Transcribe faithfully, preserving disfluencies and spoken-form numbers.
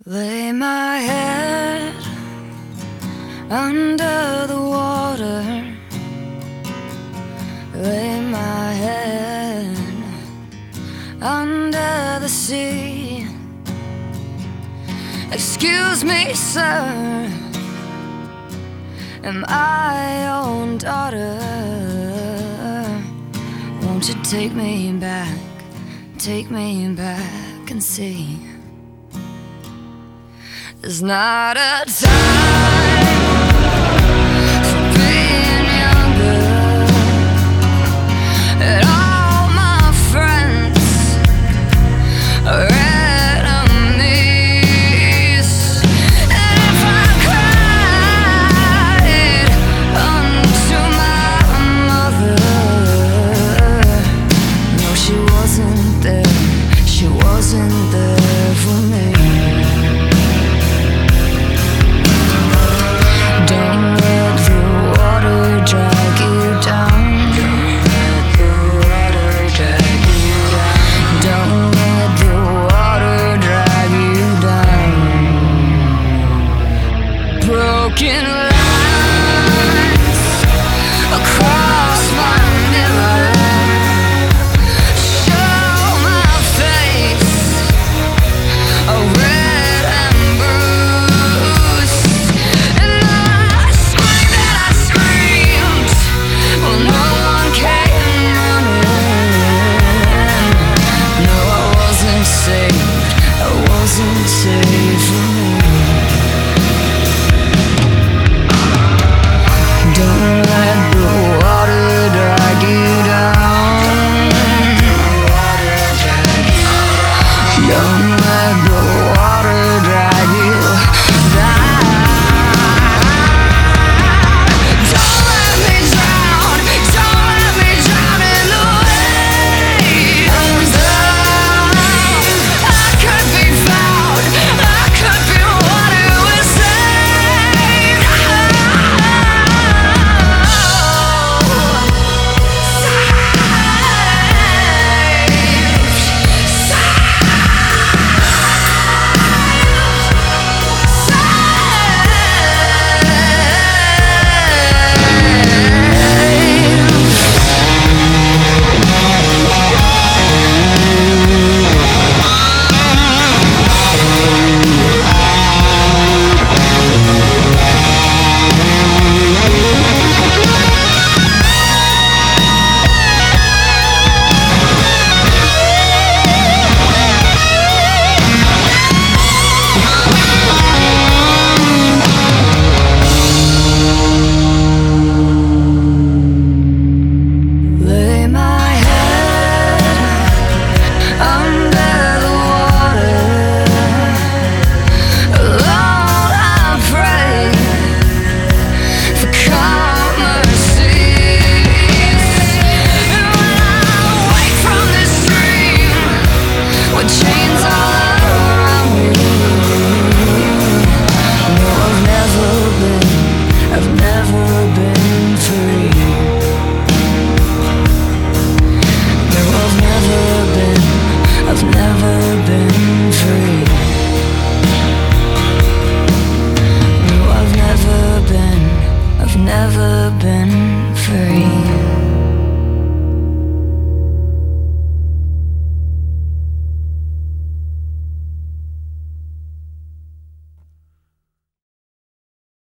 Lay my head under the water. Lay my head under the sea. Excuse me, sir, am I your own daughter? Won't you take me back, take me back and see? There's not a time for being younger, and all my friends are enemies. And if I cried unto my mother, no, she wasn't there, she wasn't there for me. Broken